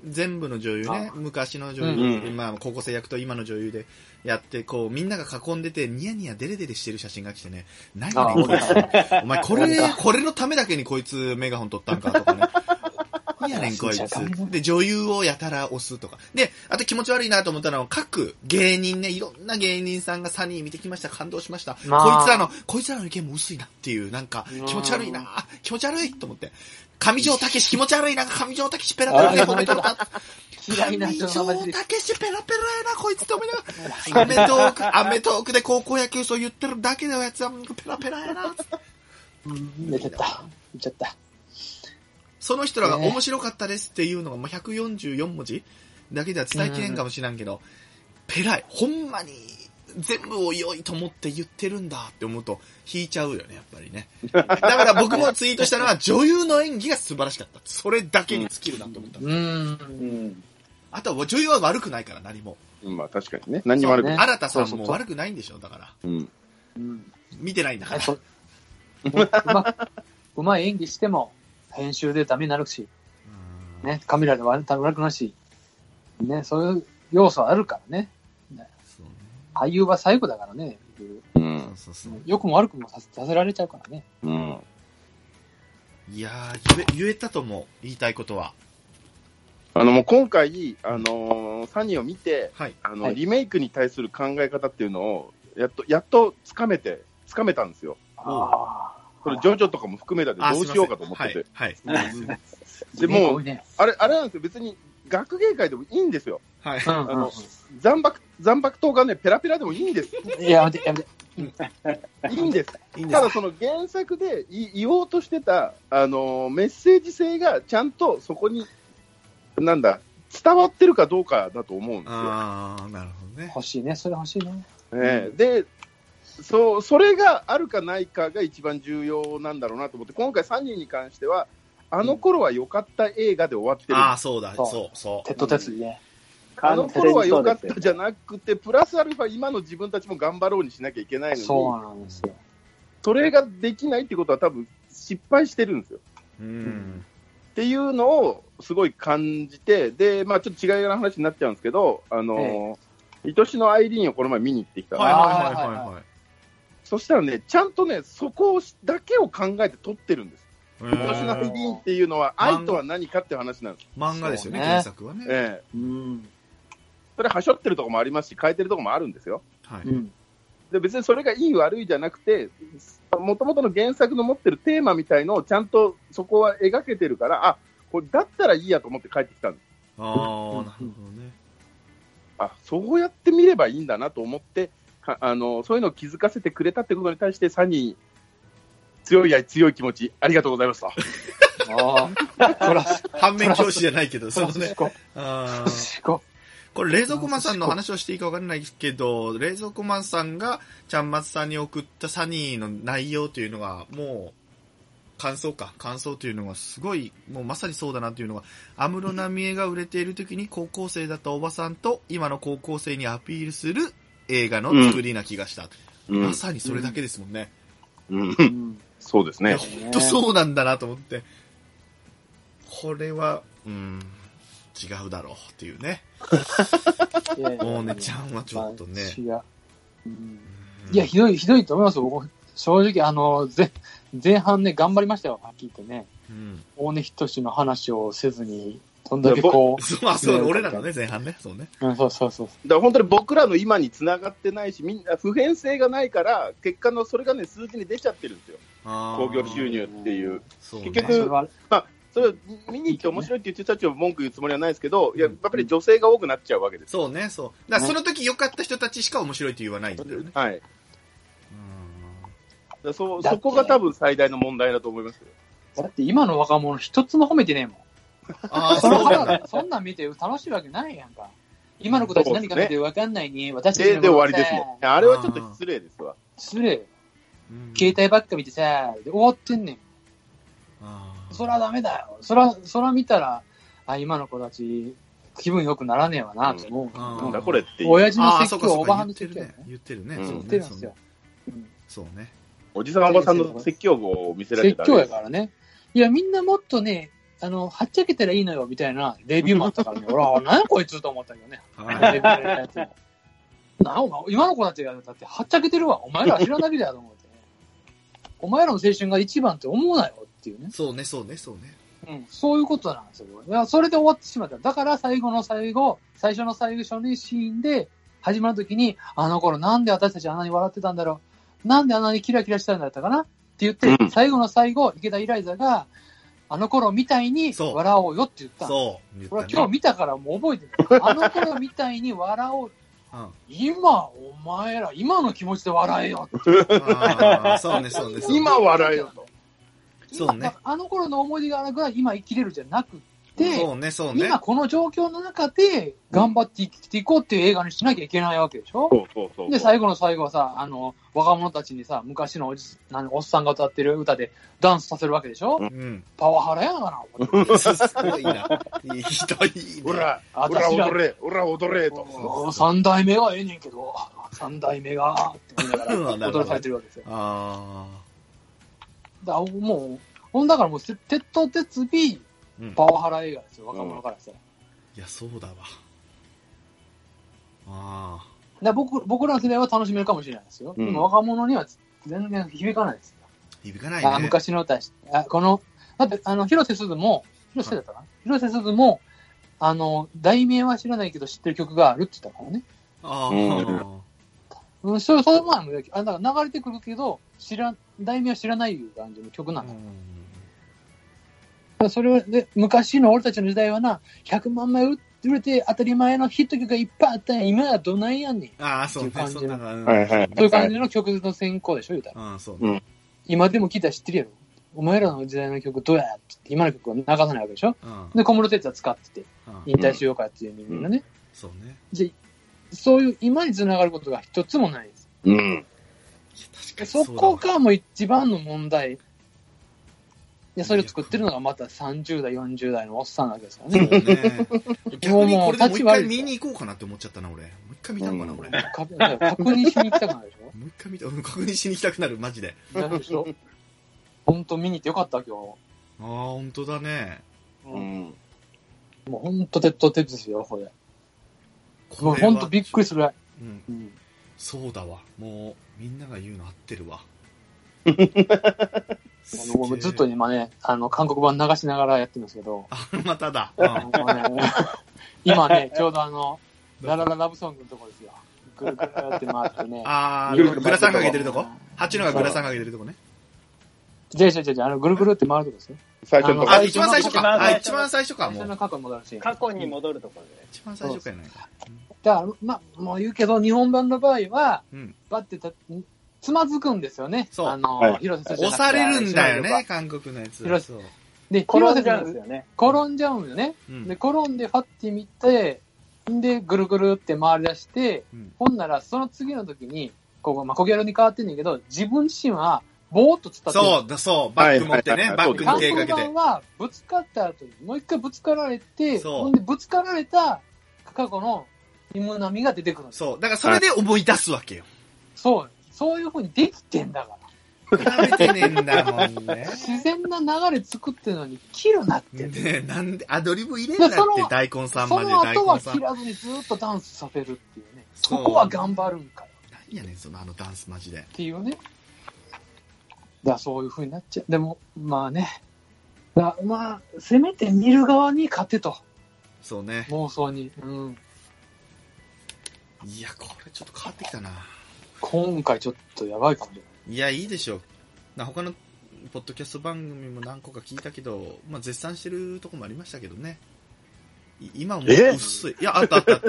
全部の女優ね、昔の女優、うん、まあ高校生役と今の女優でやって、こう、みんなが囲んでて、ニヤニヤデレデレしてる写真が来てね、何やねんこいつ。お前これ、これのためだけにこいつメガホン取ったんかとかね。何やねんこいつ。で、女優をやたら押すとか。で、あと気持ち悪いなと思ったのは、各芸人ね、いろんな芸人さんがサニー見てきました、感動しました。まあ、こいつらの、こいつらの意見も薄いなっていう、なんか、気持ち悪いな、気持ち悪いと思って。上条武史気持ち悪いな、上条武史ペラペラで褒めたら。 嫌いな人の名前で。 上条武史ペラペラやな、こいつって思いながら。アメトーク、アメトークで高校野球そう言ってるだけのやつは、ペラペラやな。 うん、寝ちゃった。寝ちゃった。 その人らが面白かったですっていうのがもうひゃくよんじゅうよんもじだけでは伝えきれんかもしれんけど、ペライ、ほんまに全部を良いと思って言ってるんだって思うと引いちゃうよね、やっぱりね。だから僕もツイートしたのは女優の演技が素晴らしかった。それだけに尽きるなと思った。うん。うん、あとは女優は悪くないから何も。 まあ確かにね。何にも悪くない。 新田さんも悪くないんでしょ、だから。うん。見てないんだから。 うま、うまい演技しても、編集でダメになるし、ね、カメラで悪くなるし、ね、そういう要素あるからね。ね、そうね、俳優は最後だからね。うん、そうそうそう、良くも悪くもさせられちゃうからね。うん、 いやー言え、言えたと思う、言いたいことは。 あのもう今回、あのー、サニーを見て、はい、あの、はい、リメイクに対する考え方っていうのを、やっと、やっとつかめて、つかめたんですよ。ああ。これ、ジョジョとかも含めたでどうしようかと思ってて。はい。はい、でも、あれ、あれなんですよ。別に、学芸会でもいいんですよ。はい。あの、残爆、残爆刀がね、ペラペラでもいいんです。 いや、やめて、やめて。 いいんです。ただ、その原作で言おうとしてた、あの、メッセージ性がちゃんとそこに、なんだ、伝わってるかどうかだと思うんですよ。 ああ、なるほどね。 欲しいね、それ欲しいね。 えー、で、そう、それがあるかないかが一番重要なんだろうなと思って、今回サニーに関しては、あの頃は良かった映画で終わってる。 ああ、そうだ、そう、そう。 鉄と鉄ね。 あの頃は良かったじゃなくて、プラスアルファ今の自分たちも頑張ろうにしなきゃいけないのに、 そうなんですよ。 それができないってことは多分失敗してるんですよ。うん。っていうのをすごい感じて、で、まあちょっと違いの話になっちゃうんですけど、あの、ええ、愛しのアイリーンをこの前見に行ってきた。はいはいはいはい、はい。そしたらね、ちゃんとね、そこだけを考えて撮ってるんです。愛しのアイリーンっていうのは、愛とは何かっていう話なんです。 漫画ですよね、ね、原作はね。ええ。 うん。それ、はしょってるところもありますし、変えてるところもあるんですよ。はい。で、別にそれがいい悪いじゃなくて、もともとの原作の持ってるテーマみたいのをちゃんとそこは描けてるから、あ、これだったらいいやと思って帰ってきたんです。 ああ、なるほどね。 あ、そうやって見ればいいんだなと思って、あのそういうのを気づかせてくれたってことに対して、サニー、強い愛、強い気持ち、ありがとうございました。ああ、反面教師じゃないけど、そうね。あこれ、冷蔵庫マンさんの話をしていいか分からないけど、冷蔵庫マンさんがちゃんまつさんに送ったサニーの内容というのが、もう、感想か、感想というのがすごい、もうまさにそうだなというのが、安室奈美恵が売れている時に高校生だったおばさんと、今の高校生にアピールする映画の作りな気がした。うん、まさにそれだけですもんね。 うん。うん、そうですね。 本当そうなんだなと思って。これは、うん、違うだろうっていうね。もうね、ちゃんはちょっとね。 いや、うん、いや、ひどい、ひどいと思いますよ。僕正直、あの、前、前半ね、頑張りましたよ、はっきり言ってね。うん、大根仁志の話をせずに、どんだけこう。 そう、そう、俺らのね、前半ね。そうね。 うん、そうそうそう。 だから本当に僕らの今に繋がってないし、みんな普遍性がないから、結果のそれがね、数字に出ちゃってるんですよ。興行収入っていう。うね、結局、まあ、それを見に行って面白いって言ってる人たちを文句言うつもりはないですけど、いや、やっぱり女性が多くなっちゃうわけです。 そうね、そう。だからその時良かった人たちしか面白いって言わないんだよね。はい。 うん。そ、そこが多分最大の問題だと思いますよ。 だって今の若者一つも褒めてねえもん。ああ、そうなんだ。そんなん見て楽しいわけないやんか。今の子たち何か見て分かんないに、私たちので終わりですもん。あれはちょっと失礼ですわ。 失礼。携帯ばっか見てさ、で終わってんねん。そらダメだよ。そら、そら見たら、あ、今の子たち、気分良くならねえわな、と思う。 なんだこれって。 親父の説教、おばはんの説教。 言ってるね。 言ってるんですよ。 そうね。 おじさんおばさんの説教を見せられてた。 説教やからね。いや、みんなもっとね、 あの、はっちゃけたらいいのよ、みたいなレビューもあったからね。俺は、何やこいつと思ったけどね。レビューのやつも。なお前、今の子たちが、だって、はっちゃけてるわ。お前ら知らなきゃだと思って、ね。お前らの青春が一番って思うなよっていうね。 そうね、そうね、そうね。 うん、そういうことなんですよ。いや、それで終わってしまった。だから最後の最後、最初の最初のシーンで始まるときに、あの頃なんで私たちあんなに笑ってたんだろう。なんであんなにキラキラしたんだったかなって言って、うん、最後の最後、池田イライザが、あの頃みたいに笑おうよって言ったの。 そう。 そう。俺は今日見たからもう覚えてる。あの頃みたいに笑おう。うん、今、お前ら、今の気持ちで笑えよって。 あそうね、そうね。そうね今笑えよと。 そうね。 あの頃の思い出があるから今生きれるじゃなくて、 そうね、そうね。 今この状況の中で頑張って生きていこうっていう映画にしなきゃいけないわけでしょ。 そうそうそう。 で、最後の最後はさ、あの、若者たちにさ、昔のおじ、おっさんが歌ってる歌でダンスさせるわけでしょ。うん。パワハラやなかな、思って。 すごいな。いい人いいね。 ほら、ほら踊れ、ほら踊れと。 三代目はええねんけど、三代目が、って言いながら踊らされてるわけですよ。ああ。だもう、ほんだからもう、鉄頭鉄尾、パワハラ映画ですよ、若者からしたら。 いや、そうだわ。ああ。 だ僕、僕らの世代は楽しめるかもしれないですよ。うん、でも若者には全然響かないですよ。 響かないね。 あ昔の歌、あこの、だって、あの、広瀬すずも、広瀬だったかな、広瀬すずも、あの、題名は知らないけど知ってる曲があるって言ったからね。ああ。うん、そう、そういうもんあだから流れてくるけど、知ら、題名は知らないいう感じの曲なんだ。それで、昔の俺たちの時代はな、ひゃくまんまい売れて当たり前のヒット曲がいっぱいあったんや。今はどないやんねん。 ああ、そうね。 そういう感じの、そういう感じの曲の選考でしょ、言うたら。ああ、そうね。今でも聞いたら知ってるやろ。お前らの時代の曲どうやって、今の曲は流さないわけでしょ。で、小室哲也使ってて、引退しようかっていうみんなね。 そうね。 じゃ、そういう今に繋がることが一つもないです。うん。そこがもう一番の問題。で、それを作ってるのがまたさんじゅう代、よんじゅう代のおっさんなわけですからね。そうね。 逆にこれでもう一回見に行こうかなって思っちゃったな、俺。もう一回見たのかな、俺。 確認しに行きたくなるでしょ。 もう一回見た、確認しに行きたくなる、マジで。 なるでしょ。ほんと見に行ってよかった、今日。 ああ、ほんとだね。 うん。もうほんと鉄頭鉄ですよ、これ。もうほんとびっくりするぐらい。 うん。そうだわ。もう、みんなが言うの合ってるわ。 あのずっと今ね、あの、韓国版流しながらやってるんですけど。 あ、まただ。 うん、今ね、ちょうどあの、ララララブソングのとこですよ。ぐるぐるって回ってね。 ああ、グラサンかけてるとこ八のがグラサンかけてるとこね。 じゃじゃじゃじゃあの、ぐるぐるって回るとこですよ。 最初のあ、一番最初か。あ、一番最初か。 最初の過去に戻るし。 過去に戻るところで。 一番最初かやないか。 だから、ま、もう言うけど、日本版の場合は、バッてた、つまずくんですよね。 そう。 あの、はい、広瀬すず。 押されるんだよね、韓国のやつ。 広瀬。で、 転んじゃうんですよね。 転んじゃうんよね。うん、で、転んで、ファッて見て、で、ぐるぐるって回り出して、うん、ほんなら、その次の時に、ここ、まあ、コギャルに変わってんねんけど、自分自身は、ぼーっと伝ってる。 そうだ、そう。バック持ってね、バックに手かけて。 韓国版は、ぶつかった後に、もう一回ぶつかられて、ほんで、ぶつかられた過去の芋波が出てくる。 そう。だからそれで思い出すわけよ。 そう。そういう風にできてんだから。比べてねえんだもんね。 自然な流れ作ってるのに切るなってねえ、なんで、アドリブ入れんなって大根さんまで大根さん。 その後は切らずにずっとダンスさせるっていうね。そこは頑張るんかよ。 何やねん、そのあのダンスマジで。 っていうね。だそういう風になっちゃう。でも、まあね。だまあ、せめて見る側に勝てと。 そうね。 妄想に。うん。 いや、これちょっと変わってきたな。 今回ちょっとやばいかもしれない。 いや、いいでしょう。な他のポッドキャスト番組も何個か聞いたけど、まあ絶賛してるとこもありましたけどね。今も薄い。いや、あったあったあった。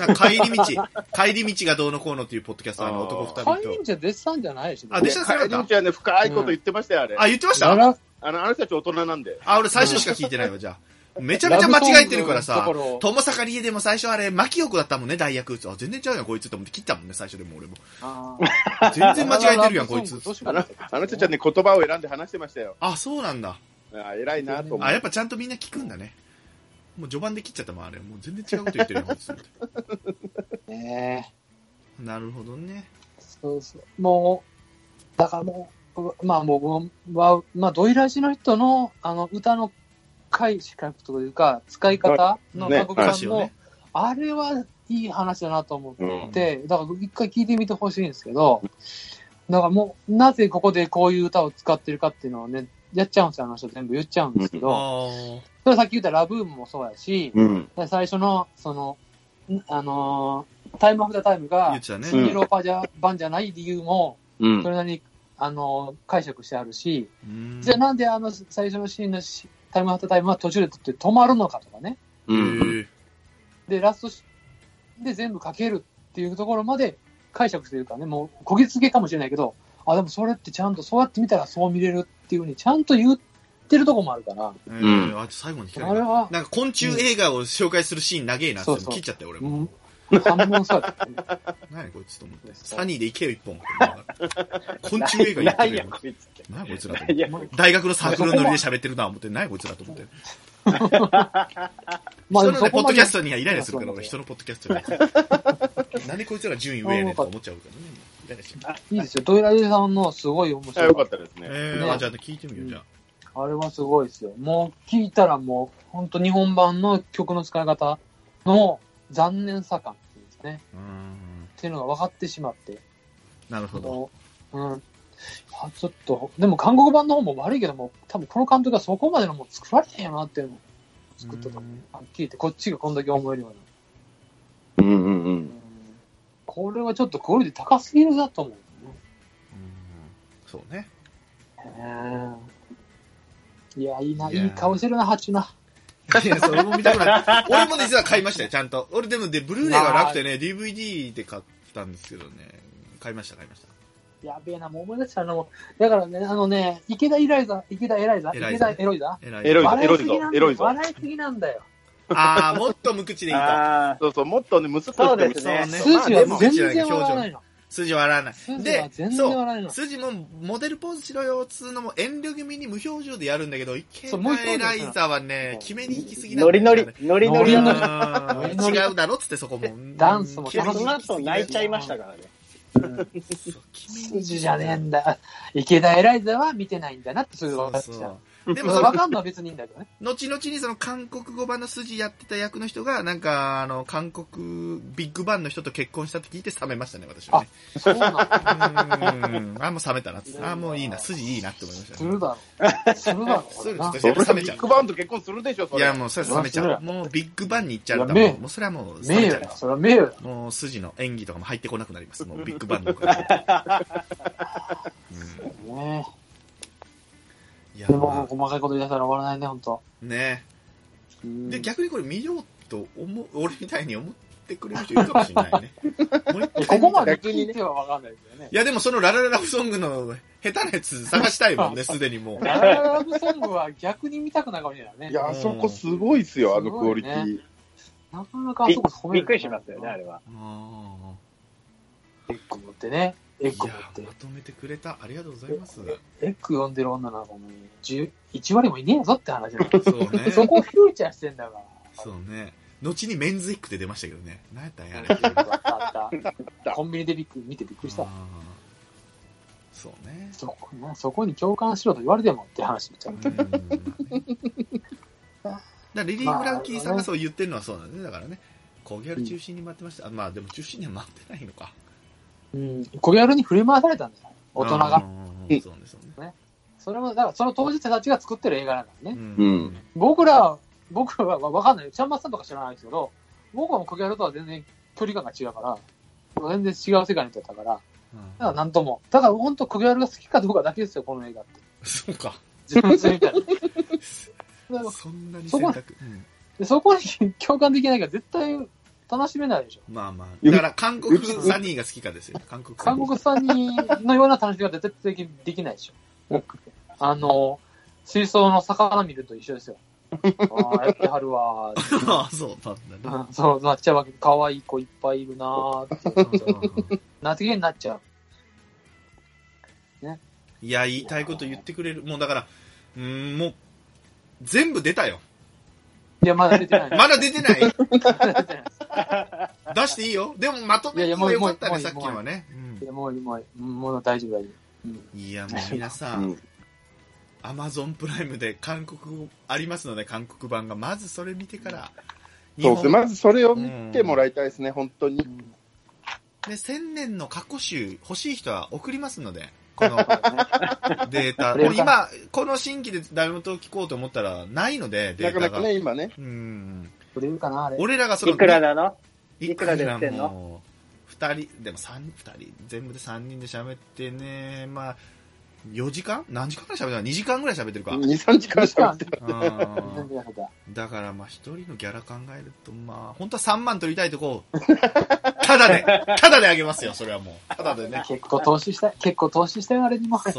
帰り道、帰り道がどうのこうのっていうポッドキャスト、あの男二人と。 帰り道は絶賛じゃないし、ね。 あ、絶賛帰り道はね、深いこと言ってましたよ、あれ。 あ、言ってましたあの、あの人たち大人なんで。 あ、俺最初しか聞いてないわ、じゃあ。めちゃめちゃ間違えてるからさ、友坂理恵でも最初あれ、牧陽子だったもんね、代役。あ、全然違うやん、こいつって思って切ったもんね、最初でも俺も。全然間違えてるやん、こいつ。 あの、あの人たちはね、言葉を選んで話してましたよ。 あ、そうなんだ。 あ、偉いなと思う。 あ、やっぱちゃんとみんな聞くんだね。もう序盤で切っちゃったもん、あれ。もう全然違うこと言ってるやん、こいつ。 ねえ。なるほどね。 そうそう。もう、だからもう、まあ僕は、まあ、ドイラジの人の、あの、歌の解釈というか、使い方の韓国版の、ね、あれはいい話だなと思って、うん、だから一回聞いてみてほしいんですけど、だからもう、なぜここでこういう歌を使ってるかっていうのをね、やっちゃうんですよ、あの人全部言っちゃうんですけど、うん、それさっき言ったラブームもそうやし、うん、最初の、その、あのー、タイムアフタータイムが、スニーローパジャ版じゃない理由も、うん、それなりに、あのー、解釈してあるし、うん、じゃあなんであの最初のシーンのタイムアフタータイムは途中で止まるのかとかね。うん、で、ラストで全部かけるっていうところまで解釈してるからね、もうこぎつけかもしれないけど、あ、でもそれってちゃんとそうやって見たらそう見れるっていうふうにちゃんと言ってるところもあるから。 えー、うん、あ最後に聞かれた。あれはなんか昆虫映画を紹介するシーン長えなって切っちゃったよ、俺も。うん半分そうだった、ね。何こいつと思って。サニーで行けよ一本。昆虫映画行ってるよ。何こいつらと思って。大学のサークルのノリで喋ってるな思って、何こいつらと思って。まあ人のね、ポッドキャストにはイライラするから、俺人のポッドキャストに。なんでこいつら順位上やねんと思っちゃうからね。イライラしちゃう。いいですよ。ドイラジさんのすごい面白い。 よかったですね。 えー、あ、じゃあ聞いてみよう、じゃあ。あれはすごいですよ。もう聞いたらもう、ほんと日本版の曲の使い方の、残念さ感っていうんですね。うんっていうのが分かってしまって。 なるほど。 うん。ちょっと、でも韓国版の方も悪いけども、多分この監督がそこまでのもう作られへんよなっていうのを作ったと思う。はっきり言って、こっちがこんだけ思えるような。うんうんうん。 これはちょっとクオリティ高すぎるなと思う、ね。 うん。そうね。 へえ。いや、いいな、いい顔してるな、ハチュな。 いや、それも見たくない。俺も実は買いましたよ、ちゃんと。俺でもで、ブルーレイがなくてね、ディーブイディー で買ったんですけどね。買いました、買いました。 やべえな、もう思い出したな、もう。だからね、あのね、池田エライザ、池田エライザ、池田エロイザエロイザ、エロイザ、エロイザ。 笑いすぎなんだよ。 あー、もっと無口でいいと。 そうそう、もっとね、むすっとそうですね。 数字は全然笑わないの。 筋笑わない。で、 そう、 筋もモデルポーズしろよっつうのも遠慮気味に無表情でやるんだけど、池田エライザはね、決めに行きすぎなんだよ、ね。 ノリノリ、ノリノリ。 違うだろっつってそこも。 ダンスも楽しその後泣いちゃいましたからね。 筋じゃねえんだ。池田エライザは見てないんだなってそういうのが分かっちゃう。でもそれ分かんのは別にいいんだけどね。 後々にその韓国語版の筋やってた役の人が、なんか、あの、韓国ビッグバンの人と結婚したって聞いて冷めましたね、私はね。 あ、そうなんだ。うん。あ、もう冷めたな。あ、もういいな。筋いいなって思いましたね。 するだろ。するだろ。 それちょっと冷めちゃう。ビッグバンと結婚するでしょ、それ。 いや、もうそれ冷めちゃう。もうビッグバンに行っちゃうと、もうそれはもう冷めちゃう。 それは名誉だ。 もう筋の演技とかも入ってこなくなります。もうビッグバンの。 うん。ねえ。でも、細かいこと言い出したら終わらないね、ほんと。 ねえ。で、逆にこれ見ようと思う、俺みたいに思ってくれる人いるかもしれないね。 もう一回ここまで聞いてはわかんないですよね。 いや、でもそのララララブソングの下手なやつ探したいもんね、すでにもう。 ララララブソングは逆に見たくないかもしれないね。 いや、あそこすごいっすよ、あのクオリティ。 なかなかあそこ褒める。びっくりしますよね、あれは。 エッグ持ってね。エッグ持って。 まとめてくれた。ありがとうございます。 エッグ読んでる女の子もいち割もいねえぞって話だ。 そうね。 そこフューチャーしてんだから。 そうね。後にメンズエッグで出ましたけどね。何やったんやあれ。コンビニでびっくり見てびっくりした。 そうね。 そこな、そこに共感しろと言われてもって話になっちゃう。 だリリー・フランキーさんがそう言ってるのはそうなんですね。だからね。コギャル中心に回ってました。まあでも中心には回ってないのか。 うん、コギャルに振り回されたんだよ、大人が。 そうですね。 それも、だからその当事者たちが作ってる映画なんだね。 うん、 僕ら、僕らはわかんない。ちゃんまつさんとか知らないですけど、僕はもうコギャルとは全然距離感が違うから、全然違う世界にいてたから、だからなんとも。だから本当コギャルが好きかどうかだけですよ、この映画って。 そうか。 自分みたいな。そんなに選択。 うん、そこに共感できないから絶対、楽しめないでしょ。 まあまあ。だから韓国サニーが好きかですよ。韓国サニー。韓国サニーのような楽しみ方絶対できないでしょ。あの、水槽の魚見ると一緒ですよ。ああ、やってはるわー。 ああ、そうなんだね。 そう、なっちゃうわけ。可愛い子いっぱいいるなーって。なつげになっちゃう。ね。 いや、言いたいこと言ってくれる。もうだから、うーん、もう、全部出たよ。 いや、まだ出てない。 まだ出てない出していいよ。でもまとめてもよかったね、さっきのはね。 いや、もう、もう、もう大丈夫大丈夫。 いや、もう皆さん、 アマゾンプライムで韓国ありますので、韓国版が。まずそれ見てから。 そうですね。まずそれを見てもらいたいですね、うん、本当に。 で、千年の過去集欲しい人は送りますので、このデータ。もう今、この新規でダイモトを聞こうと思ったらないので、データが。 なかなかね、今ね。 うん。 売れるかな、あれ。 俺らがその、 いくらなのいくらで売ってんの二人、でも三、二人、全部で三人で喋ってね、まあ、よじかん何時間ぐらい喋ってるか ?に 時間ぐらい喋ってるか。 に、さんじかん喋ってる。 だからまあ一人のギャラ考えると、まあ、本当はさんまん取りたいとこ、ただで、ただであげますよ、それはもう。ただでね。 結構投資したい、結構投資したよ、あれにも。 そう。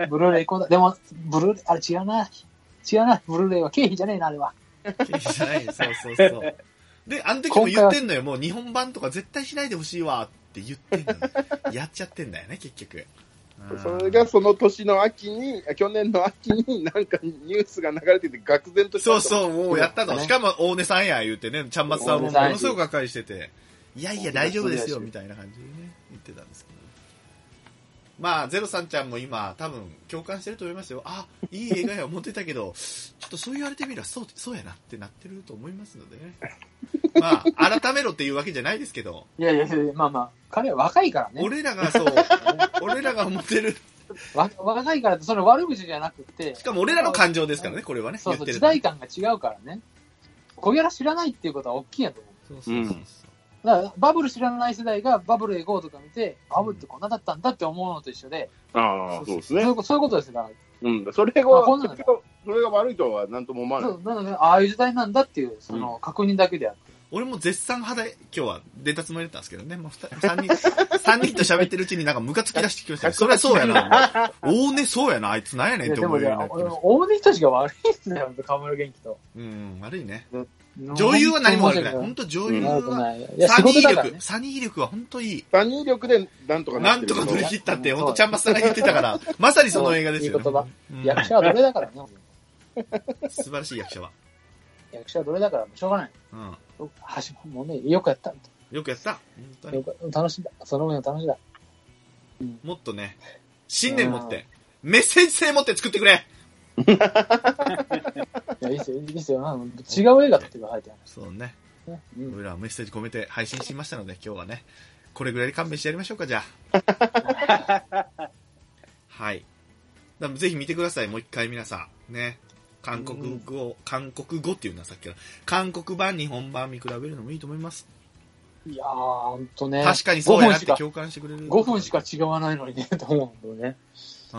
ブルーレイこうだ。でも、ブルーレイ、あれ違うな。違うな、ブルーレイは経費じゃねえな、あれは。 経費じゃない、そうそうそう。で、あの時も言ってんのよ、もう日本版とか絶対しないでほしいわって言ってんのよ。やっちゃってんだよね、結局。 それがその年の秋に、去年の秋になんかニュースが流れてて愕然とした。 そうそう、もうやったの。しかも大根さんや言うてね、ちゃんまつさんもものすごくがっかりしてて、いやいや大丈夫ですよ、みたいな感じでね、言ってたんですけど。まあ、ゼロさんちゃんも今、多分、共感してると思いますよ。あ、いい映画や思ってたけど、ちょっとそう言われてみれば、そう、そうやなってなってると思いますのでね。まあ、改めろっていうわけじゃないですけど。 いやいやいや、まあまあ、彼は若いからね。 俺らがそう、俺らが思ってる。 わ若いからって、それ悪口じゃなくて。 しかも俺らの感情ですからね、これはね。 そうそう、時代感が違うからね。小ギャラ知らないっていうことは大きいやと思う。 そうそうそうそう。うんだからバブル知らない世代がバブルへ行こうとか見て、バブルってこんなだったんだって思うのと一緒で。 ああ、そうですね。 そういうことですから。 うん、それが、それが、それが悪いとは何とも思わない。 そう、なので、ああいう時代なんだっていう、その、確認だけであって。 俺も絶賛派で、今日は出たつもりだったんですけどね。まあ、さんにん、三人と喋ってるうちになんかムカつき出してきましたね。それはそうやな。大根そうやな。あいつなんやねんって思うようになってました。 大根人しか悪いっすね、河村元気と。 うん、悪いね。女優は何も悪くない。本当女優は、サニー力、サニー力は本当いい。 サニー力でなんとかなんとか乗り切ったって、本当ちゃんまつさんが言ってたから、まさにその映画ですよ。 いい言葉。役者はどれだからね。 素晴らしい役者は。 役者はどれだからしょうがない。うん。橋本もね、よくやった。 よくやった。 よく楽しんだ。その上の楽しんだ。 もっとね、信念持って、メッセージ性持って作ってくれ。 いや、いいっすよ、いいっすよ。違う映画って書いてある。 そうね。うん、俺らはメッセージ込めて配信しましたので、今日はね、これぐらいで勘弁してやりましょうか、じゃあ。はい。ぜひ見てください、もう一回皆さん。ね。韓国語、うん、韓国語っていうのはさっきの、韓国版、日本版見比べるのもいいと思います。 いやー、ほんとね。 確かにそうやなって共感してくれる。 ごふんしか違わないのにね、と思うんだよね。 うん。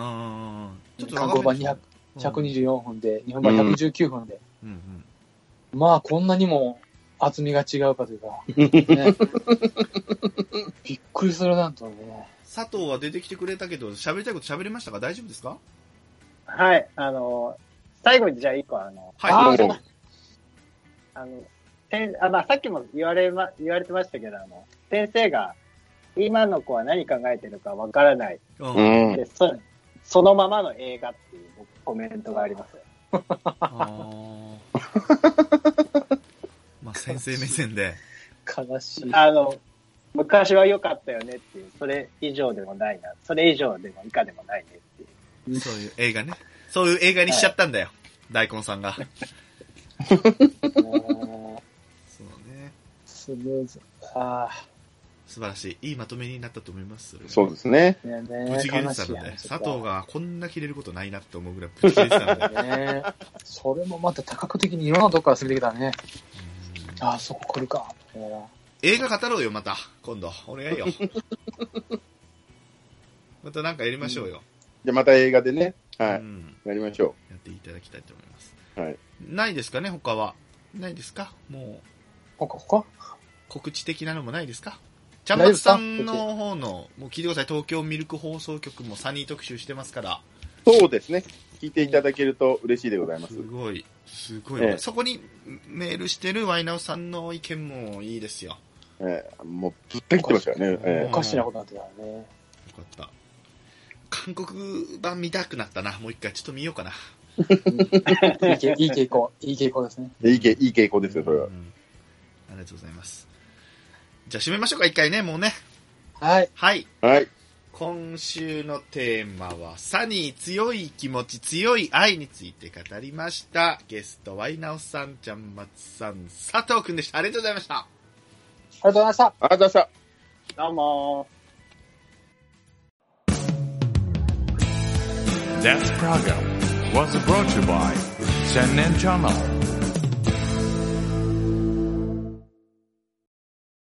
ちょっと韓国版にひゃく、ひゃくにじゅうよんふんで、日本版ひゃくじゅうきゅうふんで。うんうんうん、まあ、こんなにも厚みが違うかというか。ね、びっくりするなんとね。 佐藤は出てきてくれたけど、喋りたいこと喋れましたか？大丈夫ですか？ はい、あの、最後にじゃあ一個あの、 はい、 あ, あの、先あまあ、さっきも言われま、言われてましたけど、あの、先生が、今の子は何考えてるかわからない。うん、でそ。そのままの映画っていうコメントがあります。 あまあ、先生目線で。 悲しい。 あの、昔は良かったよねっていう、それ以上でもないな、それ以上でも以下でもないねっていう。 そういう映画ね。そういう映画にしちゃったんだよ。はい、大根さんが。そうね。 スムーズ。ああ。 素晴らしい。いいまとめになったと思います。 そ, そうですね。 ぶち切れてたので、佐藤がこんな切れることないなって思うぐらいぶち切れてたので。 ね、それもまた多角的にいろんなとこから攻めてきたね。ああ、そこ来るか。 映画語ろうよ、また。今度。お願いよ。またなんかやりましょうよ。うん、 じゃあまた映画でね。はい、うん。やりましょう。やっていただきたいと思います。 はい。 ないですかね、他は。ないですかもう。 他、他告知的なのもないですか？ちゃんまつさんの方の、もう聞いてください。東京ミルク放送局もサニー特集してますから。 そうですね。聞いていただけると嬉しいでございます。 すごい、すごい。ええ、そこにメールしてるワイナウさんの意見もいいですよ。 ええ、もうずっと言ってましたよね。ええ、おかしなことになってたね。よかった。韓国版見たくなったな。もう一回ちょっと見ようかな。 いい傾向、いい傾向ですね。 いい傾向ですよ、それは、うん。 ありがとうございます。じゃあ締めましょうか、一回ね、もうね。 はい。 はい。 はい。 今週のテーマはサニー強い気持ち強い愛について語りました。ゲストワイナオさん、ちゃんまつさん、佐藤くんでした。ありがとうございました。 ありがとうございました。 ありがとうございました。 どうも。 That program was brought to you by 千年チャンネル